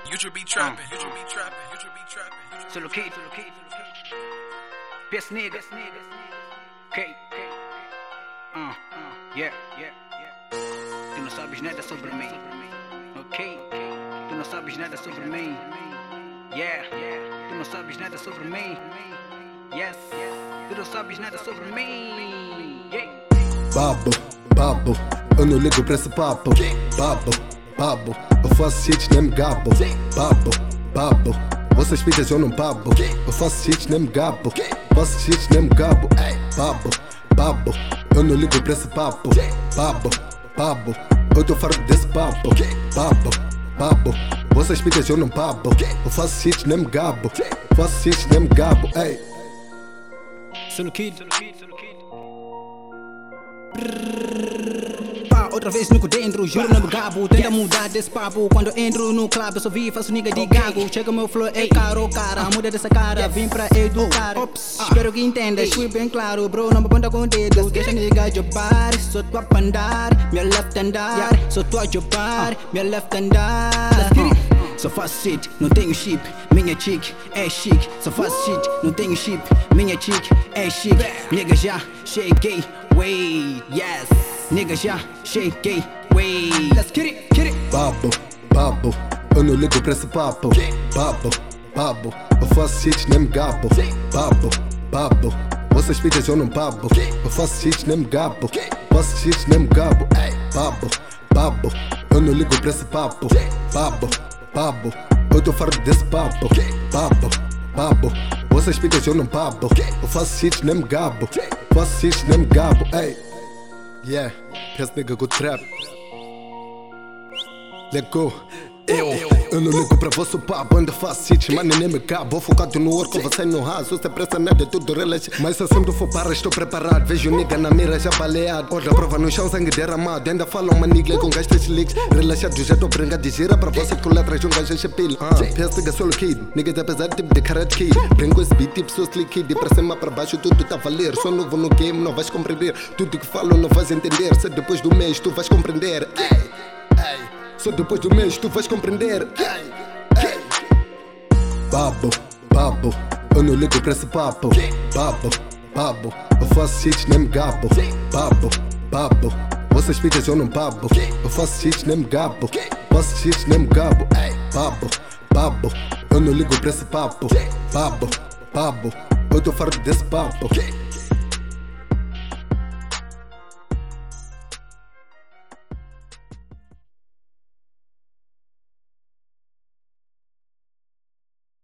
You should be trapping. You should be trapping. You should be trapping. Solo Kid, PS nigga, K, yeah. Tu não sabes nada sobre mim, ok? Tu não sabes nada sobre mim, yeah. Tu não sabes nada sobre mim, yes. Tu não sabes nada sobre mim, yeah. Babo, eu não ligo pra esse papo. Babo, eu faço hits, nem me gabo. Babo, vocês filhas eu não babo. Eu faço hits, nem me gabo. Faço hits, nem me gabo. Babo, eu não ligo pra esse papo. Babo, eu tô farto desse papo. Babo, vocês filhas eu não babo. Eu faço hits, nem me gabo. Faço hits, nem me gabo. Solo Kid. Outra vez no dentro, juro não me gabo. Tenta mudar desse papo. Quando entro no clube eu só vi, faço nigga de gago. Chega meu flow, ei caro, cara. Muda dessa cara, vim pra educar. Espero que entendas, fui bem claro. Bro, não me aponta com o dedo. Deixa nigga jobar, só tu a andar. Meu left andar, só tu a jobar. Meu left andar. Só faço shit, não tenho chip. Minha chick é chique. Só faço shit, não tenho chip. Minha chick é chique. Nigga já cheguei, wait, yes. Nigga já cheguei, wait. Let's get it. Babo, eu não ligo pra esse papo. Babo, eu faço hits, nem me gabo. Babo, vocês filhas eu não babo. Eu faço hits, nem me gabo. Faço hits, nem me gabo. Babo, eu não ligo pra esse papo. Babo, eu tô farto desse papo. Babo, vocês filhas eu não babo. Eu faço hits, nem me gabo. Faço hits, nem me gabo. Yeah, PS nigga good trap. Let go. Eu não ligo pra vosso papo, ainda faço hits, mano, nem me cabo. Focado no work, você no raso, sem pressa nada, é tudo relaxa. Mas se sempre for para, estou preparado. Vejo nigga na mira já baleado. Outra prova no chão, sangue derramado. Ainda falam uma nigga com gastos leaks. Relaxado, já tô brincando de gira pra você que lá atrás de um gajo chapéu. PS nigga solo kid, nigga tá pesado tipo de karate kid. Brinco esse beat tipo sou slick kid. Pra cima pra baixo tudo tá a valer. Sou novo no game, não vais compreender. Tudo que falo não vais entender. Se depois do mês tu vais compreender. Só depois do mês tu vais compreender. Babo, eu não ligo pra esse papo. Babo, eu faço hits, nem me gabo. Babo, vocês filhas eu não babo. Eu faço hits, nem me gabo. Faço hits, nem me gabo. Babo, eu não ligo pra esse papo. Babo, eu tô farto desse papo.